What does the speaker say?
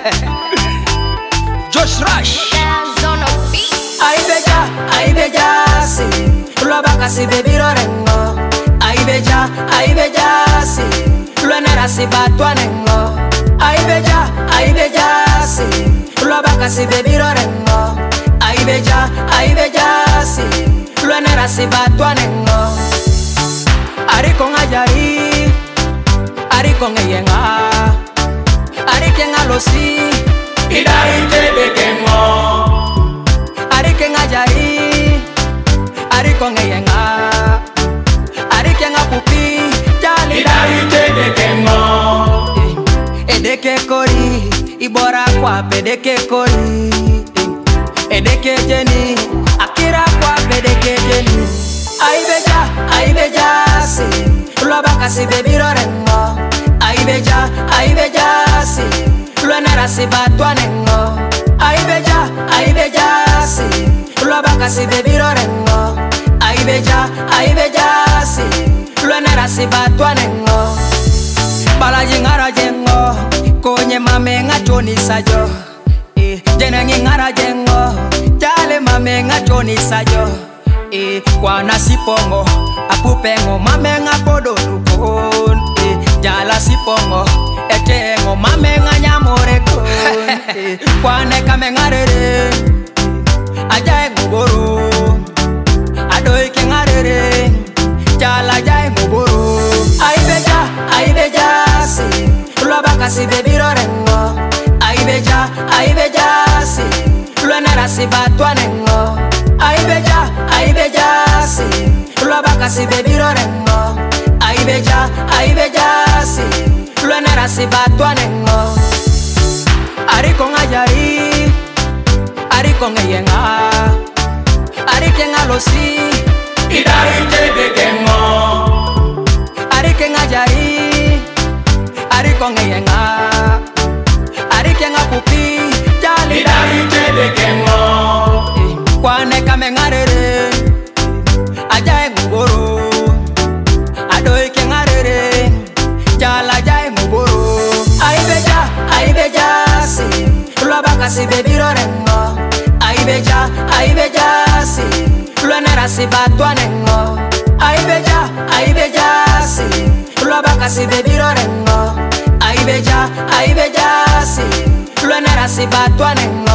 Josh Rush. Ay beja, si lo baka si baby rorengo. Ay beja, si lo nera si batuanengo. Ay beja, si lo baka si baby rorengo. Ay beja, si lo nera si batuanengo. Ari con ayari, ari con eyenga, ari kenga losi, Idari tebe kengo. ari kenga jari, ari con eyenga, ari kenga pupi, jali Idari tebe kengo. edeke kori, ibora kwa pedeke kori, edeke jeni, akira kwa pedeke jeni. Ay beja, si lo baka si baby rorengo. Ay beja, si lo nera si batuanengo. Ay beja, si lo baka si baby rorengo. Ay beja, si lo nera si batuanengo. Bala jingara jengo, konye mame ngachoni sajo. Jene ngingara jengo, jale mame ngachoni sajo. Kwa nasipongo, apupengo mame ngapodo dukon. Jala sipongo, etengo mame nganyamore kon. Kwa neka mengarere, ajae nguboro. Adoy ke ngarere, jala jae nguboro. Ay beja, si lo baka si baby rorengo. Ay beja, si lo nera si batuanengo. Ay beja, si lo baka si baby rorengo. Ay beja, si lo nera si batuanengo. Ari con ayari, ari con eyenga, ari kenga losi, Idari tebe kengo. ari kenga jari, ari con eyenga, ari kenga pupi, jali Idari tebe kengo. kwa neka mengarere, ajae nguboro. Adoy ke ngarere, jala jae nguboro. Ay beja, si lo baka si baby rorengo. Ay beja, si lo nera si batuanengo. Ay beja, si lo baka si baby rorengo. Ay beja, si lo nera si batuanengo.